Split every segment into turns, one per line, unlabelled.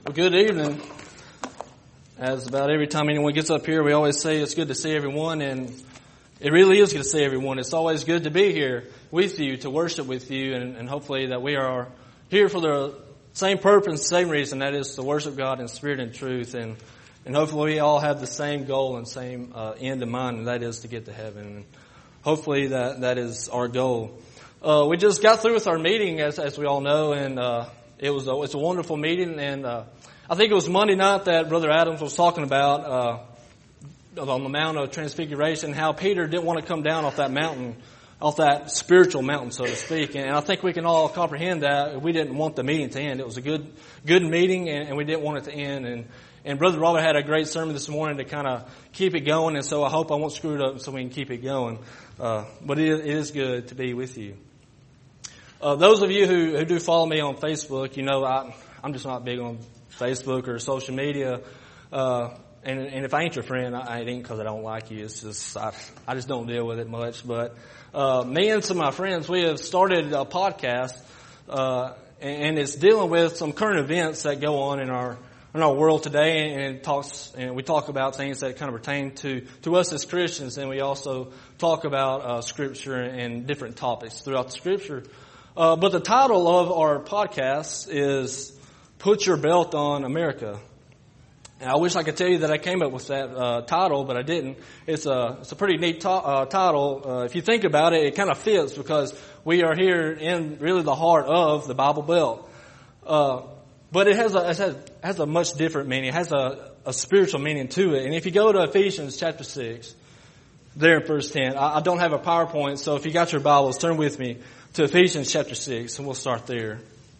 Well, good evening. As about every time anyone gets up here, we always say it's good to see everyone, and it really is good to see everyone. It's always good to be here with you, to worship with you, and hopefully that we are here for the same purpose, same reason, that is to worship God in spirit and truth, and hopefully we all have the same goal and same end in mind, and that is to get to heaven. And hopefully that is our goal. We just got through with our meeting, as we all know, and it's a wonderful meeting, and I think it was Monday night that Brother Adams was talking about on the Mount of Transfiguration, how Peter didn't want to come down off that mountain, off that spiritual mountain, so to speak. And I think we can all comprehend that. We didn't want the meeting to end. It was a good meeting, and we didn't want it to end. And Brother Robert had a great sermon this morning to kind of keep it going, and so I hope I won't screw it up so we can keep it going. But it is good to be with you. Those of you who do follow me on Facebook, you know I'm just not big on Facebook or social media. And if I ain't your friend, I ain't because I don't like you. It's just I just don't deal with it much. But me and some of my friends, we have started a podcast, and it's dealing with some current events that go on in our world today, and we talk about things that kind of pertain to us as Christians, and we also talk about Scripture and different topics throughout the Scripture. But the title of our podcast is "Put Your Belt on America." And I wish I could tell you that I came up with that title, but I didn't. It's a pretty neat title. If you think about it, it kind of fits because we are here in really the heart of the Bible Belt. But it has a much different meaning. It has a spiritual meaning to it. And if you go to Ephesians chapter 6, there in verse 10, I don't have a PowerPoint, so if you got your Bibles, turn with me to Ephesians chapter 6, and we'll start there.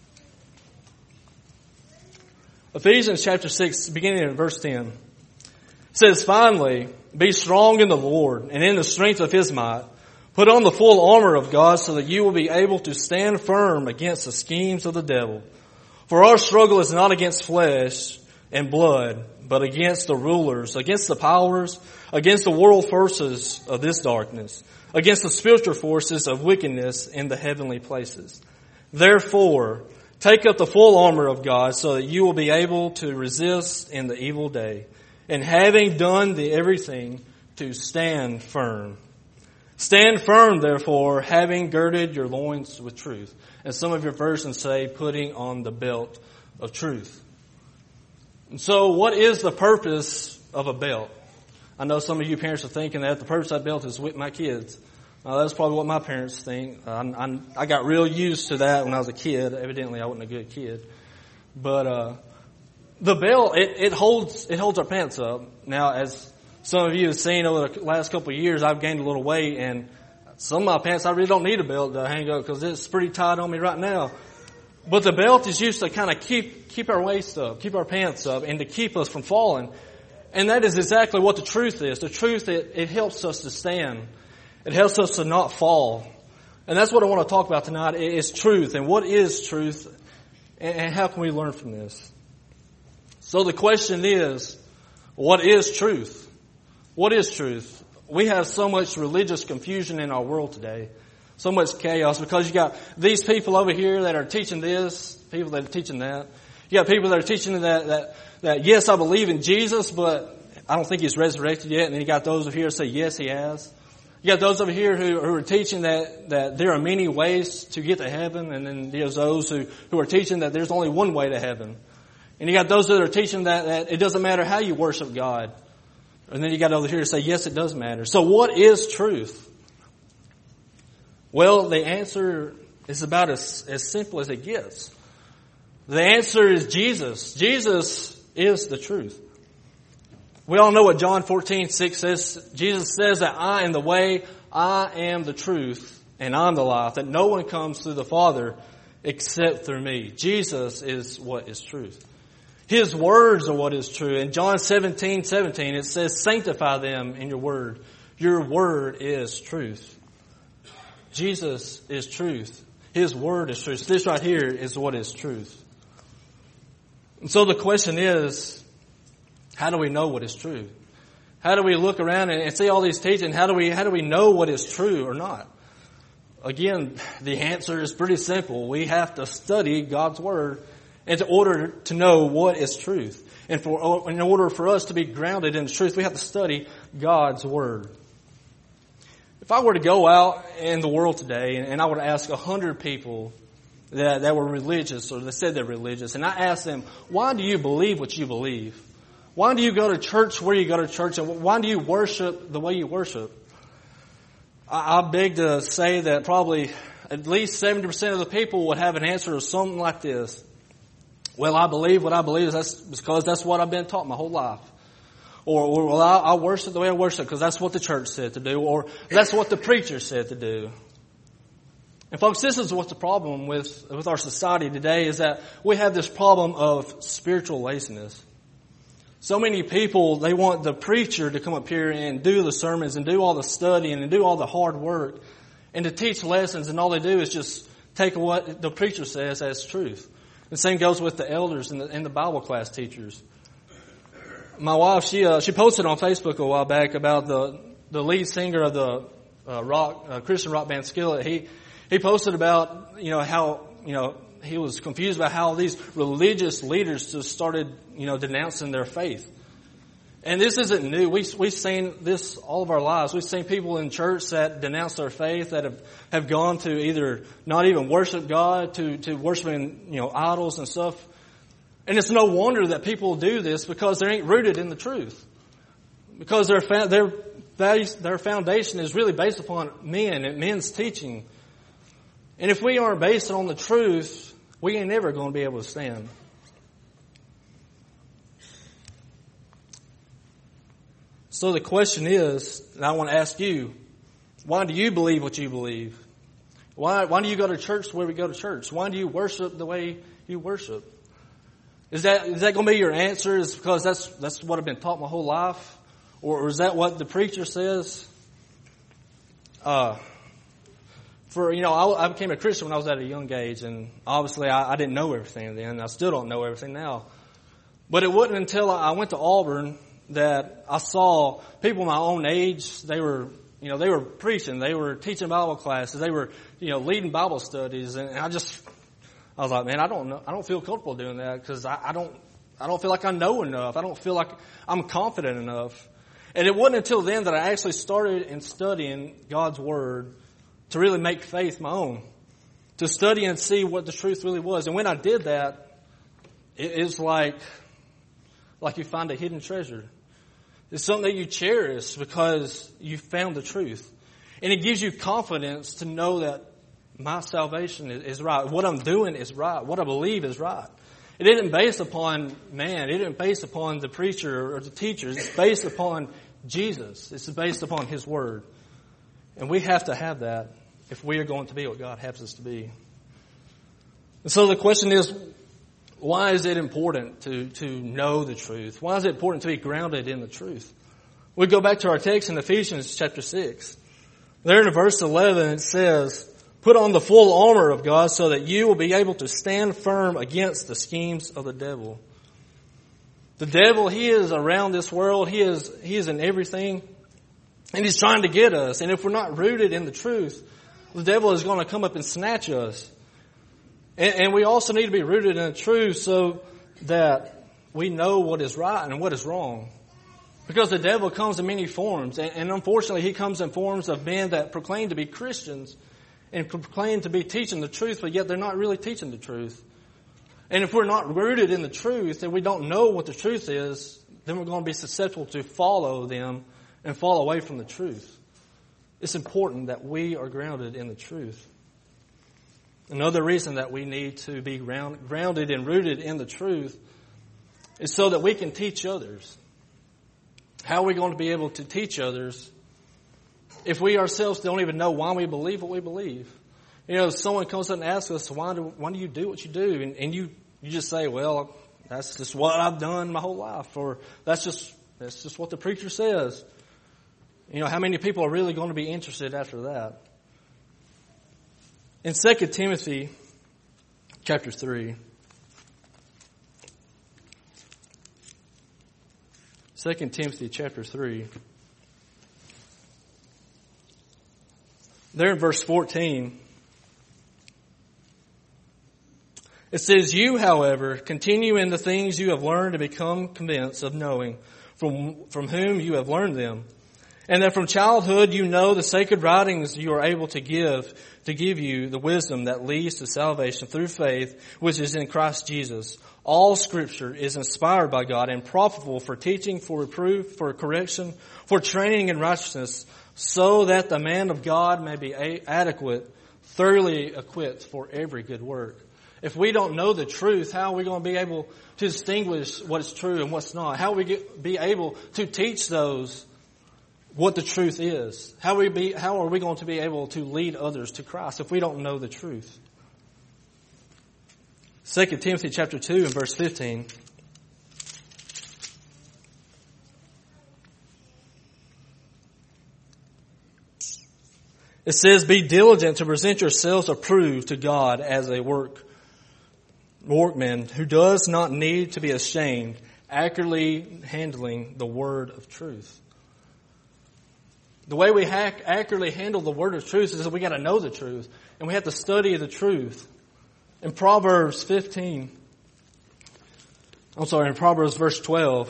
Ephesians chapter 6, beginning in verse 10, says, "Finally, be strong in the Lord and in the strength of His might. Put on the full armor of God so that you will be able to stand firm against the schemes of the devil. For our struggle is not against flesh and blood, but against the rulers, against the powers, against the world forces of this darkness, against the spiritual forces of wickedness in the heavenly places. Therefore, take up the full armor of God so that you will be able to resist in the evil day, and having done everything, to stand firm. Stand firm, therefore, having girded your loins with truth." And some of your versions say, putting on the belt of truth. And so what is the purpose of a belt? I know some of you parents are thinking that the purpose of that belt is with my kids. That's probably what my parents think. I got real used to that when I was a kid. Evidently, I wasn't a good kid. But the belt, it holds our pants up. Now, as some of you have seen over the last couple of years, I've gained a little weight, and some of my pants, I really don't need a belt to hang up because it's pretty tight on me right now. But the belt is used to kind of keep our waist up, keep our pants up, and to keep us from falling. And that is exactly what the truth is. The truth, it helps us to stand. It helps us to not fall. And that's what I want to talk about tonight, is truth. And what is truth? And how can we learn from this? So the question is, what is truth? What is truth? We have so much religious confusion in our world today. So much chaos because you got these people over here that are teaching this, people that are teaching that. You got people that are teaching that yes, I believe in Jesus, but I don't think He's resurrected yet. And then you got those over here that say, yes, He has. You got those over here who are teaching that there are many ways to get to heaven, and then there's those who are teaching that there's only one way to heaven. And you got those that are teaching that it doesn't matter how you worship God. And then you got over here to say, yes, it does matter. So what is truth? Well, the answer is about as simple as it gets. The answer is Jesus. Jesus is the truth. We all know what John 14:6 says. Jesus says that I am the way, I am the truth, and I'm the life, that no one comes to the Father except through me. Jesus is what is truth. His words are what is true. In John 17:17, it says, "Sanctify them in your word. Your word is truth." Jesus is truth. His word is truth. This right here is what is truth. And so the question is, how do we know what is true? How do we look around and see all these teachings? How do we know what is true or not? Again, the answer is pretty simple. We have to study God's Word in order to know what is truth. And in order for us to be grounded in the truth, we have to study God's Word. If I were to go out in the world today and I were to ask 100 people that were religious or that said they're religious, and I asked them, why do you believe what you believe? Why do you go to church where you go to church? And why do you worship the way you worship? I beg to say that probably at least 70% of the people would have an answer to something like this. Well, I believe what I believe is because that's what I've been taught my whole life. Or well, I worship the way I worship because that's what the church said to do. Or that's what the preacher said to do. And folks, this is what's the problem with our society today, is that we have this problem of spiritual laziness. So many people, they want the preacher to come up here and do the sermons and do all the studying and do all the hard work and to teach lessons, and all they do is just take what the preacher says as truth. The same goes with the elders and the Bible class teachers. My wife, she posted on Facebook a while back about the lead singer of the Christian rock band Skillet. He posted about how he was confused about how these religious leaders just started denouncing their faith. And this isn't new. We've seen this all of our lives. We've seen people in church that denounce their faith, that have gone to either not even worship God, to worshiping, idols and stuff. And it's no wonder that people do this, because they ain't rooted in the truth. Because their foundation is really based upon men and men's teaching. And if we aren't based on the truth, we ain't never going to be able to stand. So the question is, and I want to ask you, why do you believe what you believe? Why do you go to church the way we go to church? Why do you worship the way you worship? Is that going to be your answer? Is because that's what I've been taught my whole life? Or is that what the preacher says? I became a Christian when I was at a young age, and obviously I didn't know everything then. I still don't know everything now. But it wasn't until I went to Auburn that I saw people my own age. They were preaching, they were teaching Bible classes, they were, leading Bible studies, and I was like, man, I don't feel comfortable doing that, because I don't feel like I know enough. I don't feel like I'm confident enough. And it wasn't until then that I actually started in studying God's Word to really make faith my own, to study and see what the truth really was. And when I did that, it's like you find a hidden treasure. It's something that you cherish because you found the truth. And it gives you confidence to know that my salvation is right. What I'm doing is right. What I believe is right. It isn't based upon man. It isn't based upon the preacher or the teachers. It's based upon Jesus. It's based upon His Word. And we have to have that if we are going to be what God has us to be. And so the question is, why is it important to know the truth? Why is it important to be grounded in the truth? We go back to our text in Ephesians chapter 6. There in verse 11 it says, "Put on the full armor of God so that you will be able to stand firm against the schemes of the devil." The devil, he is around this world. He is in everything. And he's trying to get us. And if we're not rooted in the truth, the devil is going to come up and snatch us. And we also need to be rooted in the truth so that we know what is right and what is wrong. Because the devil comes in many forms. And unfortunately, he comes in forms of men that proclaim to be Christians and proclaim to be teaching the truth, but yet they're not really teaching the truth. And if we're not rooted in the truth and we don't know what the truth is, then we're going to be susceptible to follow them and fall away from the truth. It's important that we are grounded in the truth. Another reason that we need to be grounded and rooted in the truth is so that we can teach others. How are we going to be able to teach others if we ourselves don't even know why we believe what we believe? Someone comes up and asks us, why do you do what you do? And you just say, well, that's just what I've done my whole life. Or that's just what the preacher says. How many people are really going to be interested after that? In 2 Timothy chapter 3, 2 Timothy chapter 3, there in verse 14, It says, you, however, continue in the things you have learned and become convinced of knowing from whom you have learned them. And that from childhood you know the sacred writings you are able to give you the wisdom that leads to salvation through faith, which is in Christ Jesus. All Scripture is inspired by God and profitable for teaching, for reproof, for correction, for training in righteousness, so that the man of God may be adequate, thoroughly equipped for every good work. If we don't know the truth, how are we going to be able to distinguish what's true and what's not? How are we be able to teach those what the truth is? How are we going to be able to lead others to Christ if we don't know the truth? 2 Timothy chapter 2 and verse 15. It says, be diligent to present yourselves approved to God as a workman who does not need to be ashamed, accurately handling the word of truth. The way we accurately handle the word of truth is that we got to know the truth, and we have to study the truth. In Proverbs verse 12,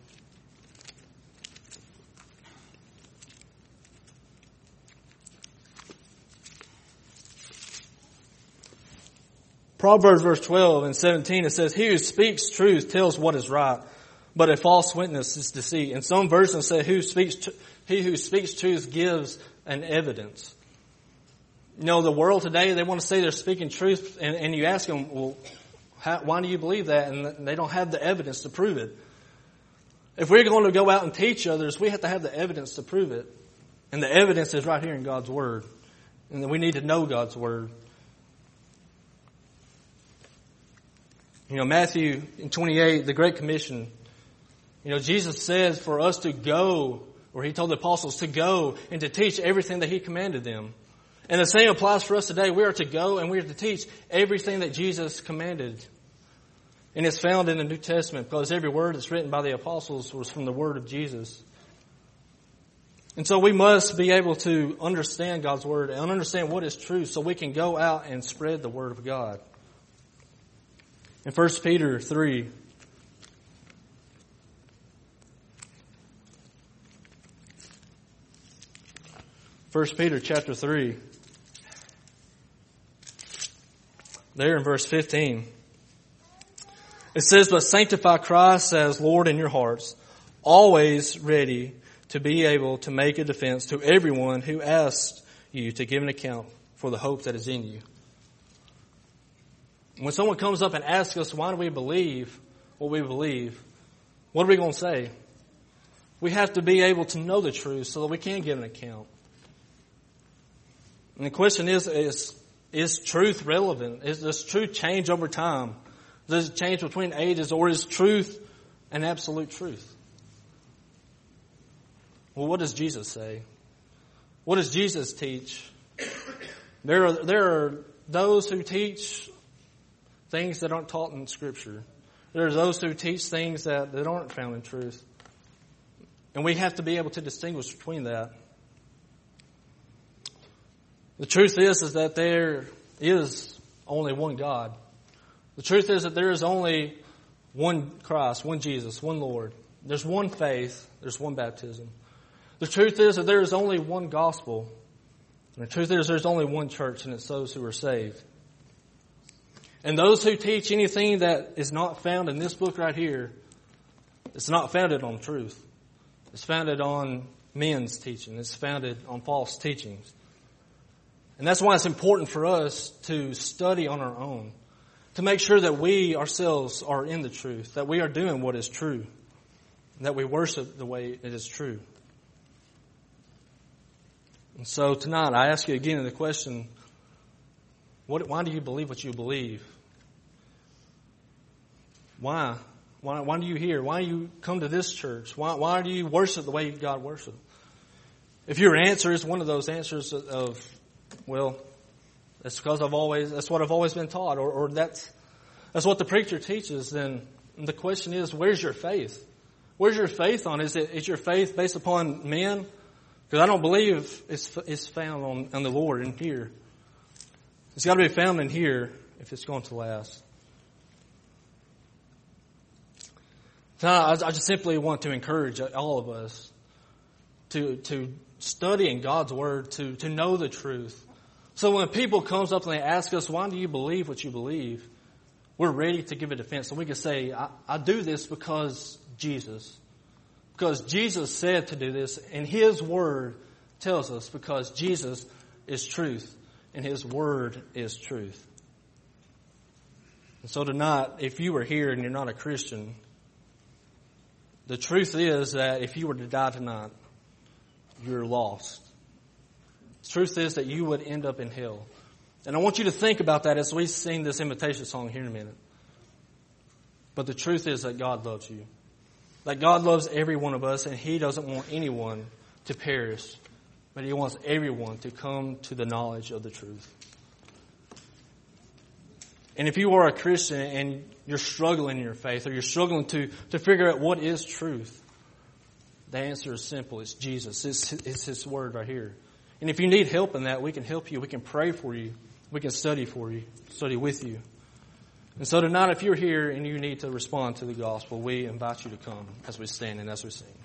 Proverbs verse 12 and 17, it says, he who speaks truth tells what is right, but a false witness is deceit. And some versions say, he who speaks truth gives an evidence. You know, the world today, they want to say they're speaking truth, and you ask them, well, why do you believe that? And they don't have the evidence to prove it. If we're going to go out and teach others, we have to have the evidence to prove it. And the evidence is right here in God's Word. And we need to know God's Word. You know, Matthew 28, the Great Commission, you know, Jesus says for us to go, or He told the apostles to go and to teach everything that He commanded them. And the same applies for us today. We are to go and we are to teach everything that Jesus commanded. And it's found in the New Testament because every word that's written by the apostles was from the Word of Jesus. And so we must be able to understand God's Word and understand what is true so we can go out and spread the Word of God. In 1 Peter 3, chapter 3, there in verse 15, it says, but sanctify Christ as Lord in your hearts, always ready to be able to make a defense to everyone who asks you to give an account for the hope that is in you. When someone comes up and asks us, why do we believe what we believe? What are we going to say? We have to be able to know the truth so that we can give an account. And the question is truth relevant? Does truth change over time? Does it change between ages, or is truth an absolute truth? Well, what does Jesus say? What does Jesus teach? There are those who teach things that aren't taught in Scripture. There are those who teach things that aren't found in truth. And we have to be able to distinguish between that. The truth is that there is only one God. The truth is that there is only one Christ, one Jesus, one Lord. There's one faith. There's one baptism. The truth is that there is only one gospel. And the truth is there's only one church, and it's those who are saved. And those who teach anything that is not found in this book right here, it's not founded on truth. It's founded on men's teaching. It's founded on false teachings. And that's why it's important for us to study on our own, to make sure that we ourselves are in the truth, that we are doing what is true, and that we worship the way it is true. And so tonight I ask you again the question, why do you believe what you believe? Why? Why do you hear? Why do you come to this church? Why do you worship the way God worships? If your answer is one of those answers of, well, that's because that's what I've always been taught, or that's what the preacher teaches, then the question is, where's your faith? Where's your faith on? Is your faith based upon men? Because I don't believe it's found on the Lord in here. It's got to be found in here if it's going to last. Tonight, I just simply want to encourage all of us to study in God's Word, to know the truth. So when people comes up and they ask us, why do you believe what you believe? We're ready to give a defense. And we can say, I do this because Jesus. Because Jesus said to do this, and His Word tells us, because Jesus is truth, and His Word is truth. And so tonight, if you are here and you're not a Christian, the truth is that if you were to die tonight, you're lost. The truth is that you would end up in hell. And I want you to think about that as we sing this invitation song here in a minute. But the truth is that God loves you. That God loves every one of us, and He doesn't want anyone to perish. But He wants everyone to come to the knowledge of the truth. And if you are a Christian and you're struggling in your faith, or you're struggling to figure out what is truth, the answer is simple. It's Jesus. It's His Word right here. And if you need help in that, we can help you. We can pray for you. We can study for you, study with you. And so tonight, if you're here and you need to respond to the gospel, we invite you to come as we stand and as we sing.